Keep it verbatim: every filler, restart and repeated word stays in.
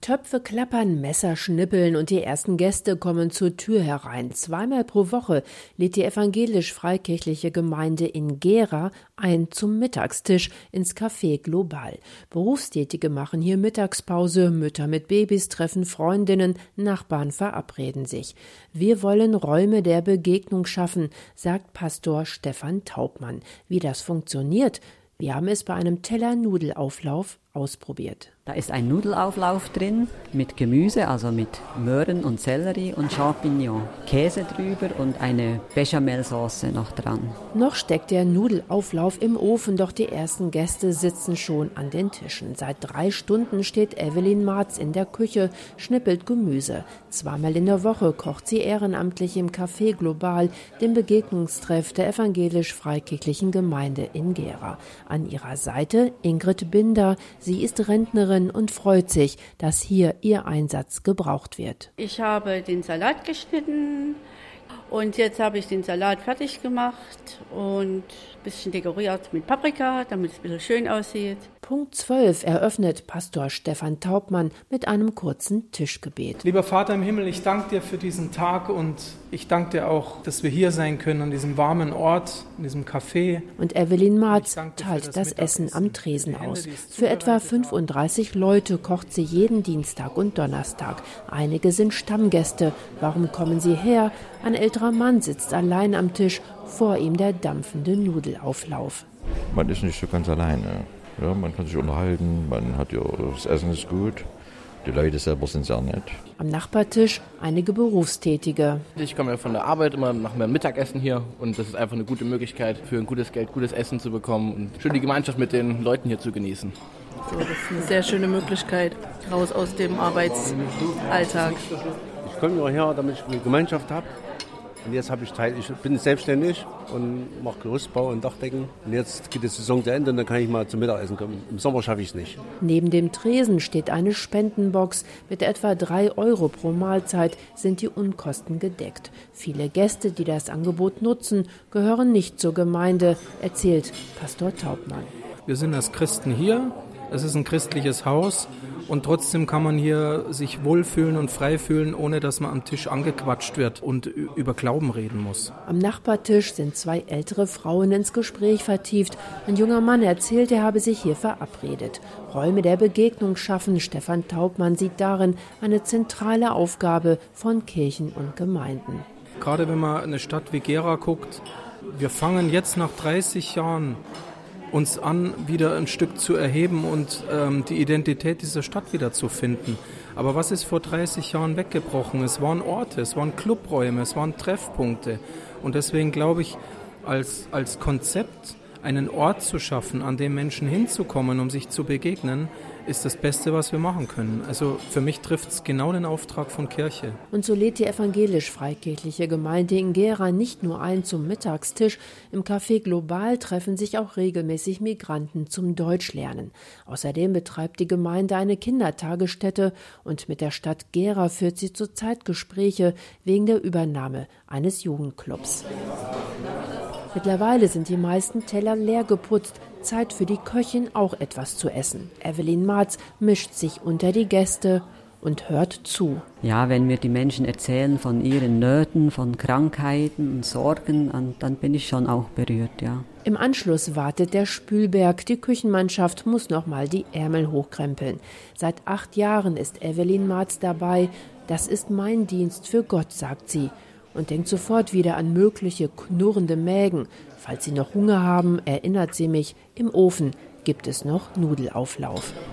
Töpfe klappern, Messer schnippeln und die ersten Gäste kommen zur Tür herein. Zweimal pro Woche lädt die evangelisch-freikirchliche Gemeinde in Gera ein zum Mittagstisch ins Café Global. Berufstätige machen hier Mittagspause, Mütter mit Babys treffen Freundinnen, Nachbarn verabreden sich. Wir wollen Räume der Begegnung schaffen, sagt Pastor Stefan Taubmann. Wie das funktioniert? Wir haben es bei einem Teller-Nudelauflauf ausprobiert. Da ist ein Nudelauflauf drin mit Gemüse, also mit Möhren und Sellerie und Champignon. Käse drüber und eine Bechamelsauce noch dran. Noch steckt der Nudelauflauf im Ofen, doch die ersten Gäste sitzen schon an den Tischen. Seit drei Stunden steht Evelyn Marz in der Küche, schnippelt Gemüse. Zweimal in der Woche kocht sie ehrenamtlich im Café Global, dem Begegnungstreff der evangelisch-freikirchlichen Gemeinde in Gera. An ihrer Seite Ingrid Binder. Sie ist Rentnerin und freut sich, dass hier ihr Einsatz gebraucht wird. Ich habe den Salat geschnitten und jetzt habe ich den Salat fertig gemacht und ein bisschen dekoriert mit Paprika, damit es ein bisschen schön aussieht. Punkt zwölf eröffnet Pastor Stefan Taubmann mit einem kurzen Tischgebet. Lieber Vater im Himmel, ich danke dir für diesen Tag und ich danke dir auch, dass wir hier sein können, an diesem warmen Ort, in diesem Café. Und Evelyn Marz teilt das, das Essen am Tresen aus. Für etwa fünfunddreißig Leute kocht sie jeden Dienstag und Donnerstag. Einige sind Stammgäste. Warum kommen sie her? Ein älterer Mann sitzt allein am Tisch, vor ihm der dampfende Nudelauflauf. Man ist nicht so ganz alleine. Ja, man kann sich unterhalten, man hat ja, das Essen ist gut, die Leute selber sind sehr nett. Am Nachbartisch einige Berufstätige. Ich komme ja von der Arbeit, immer machen wir Mittagessen hier und das ist einfach eine gute Möglichkeit, für ein gutes Geld gutes Essen zu bekommen und schön die Gemeinschaft mit den Leuten hier zu genießen. So, das ist eine sehr schöne Möglichkeit, raus aus dem Arbeitsalltag. Ich komme ja her, damit ich eine Gemeinschaft habe. Und jetzt habe ich Teil, ich bin selbstständig und mache Gerüstbau und Dachdecken. Und jetzt geht die Saison zu Ende und dann kann ich mal zum Mittagessen kommen. Im Sommer schaffe ich es nicht. Neben dem Tresen steht eine Spendenbox. Mit etwa drei Euro pro Mahlzeit sind die Unkosten gedeckt. Viele Gäste, die das Angebot nutzen, gehören nicht zur Gemeinde, erzählt Pastor Taubmann. Wir sind als Christen hier. Es ist ein christliches Haus und trotzdem kann man hier sich wohlfühlen und frei fühlen, ohne dass man am Tisch angequatscht wird und über Glauben reden muss. Am Nachbartisch sind zwei ältere Frauen ins Gespräch vertieft. Ein junger Mann erzählt, er habe sich hier verabredet. Räume der Begegnung schaffen. Stefan Taubmann sieht darin eine zentrale Aufgabe von Kirchen und Gemeinden. Gerade wenn man eine Stadt wie Gera guckt, wir fangen jetzt nach dreißig Jahren uns an, wieder ein Stück zu erheben und ähm, die Identität dieser Stadt wieder zu finden. Aber was ist vor dreißig Jahren weggebrochen? Es waren Orte, es waren Clubräume, es waren Treffpunkte. Und deswegen glaube ich, als, als Konzept einen Ort zu schaffen, an dem Menschen hinzukommen, um sich zu begegnen, ist das Beste, was wir machen können. Also für mich trifft es genau den Auftrag von Kirche. Und so lädt die evangelisch-freikirchliche Gemeinde in Gera nicht nur ein zum Mittagstisch. Im Café Global treffen sich auch regelmäßig Migranten zum Deutschlernen. Außerdem betreibt die Gemeinde eine Kindertagesstätte und mit der Stadt Gera führt sie zurzeit Gespräche wegen der Übernahme eines Jugendclubs. Mittlerweile sind die meisten Teller leer geputzt. Zeit für die Köchin, auch etwas zu essen. Evelyn Marz mischt sich unter die Gäste und hört zu. Ja, wenn mir die Menschen erzählen von ihren Nöten, von Krankheiten und Sorgen, dann bin ich schon auch berührt, ja. Im Anschluss wartet der Spülberg. Die Küchenmannschaft muss noch mal die Ärmel hochkrempeln. Seit acht Jahren ist Evelyn Marz dabei. Das ist mein Dienst für Gott, sagt sie. Und denkt sofort wieder an mögliche knurrende Mägen. Falls Sie noch Hunger haben, erinnert sie mich, im Ofen gibt es noch Nudelauflauf.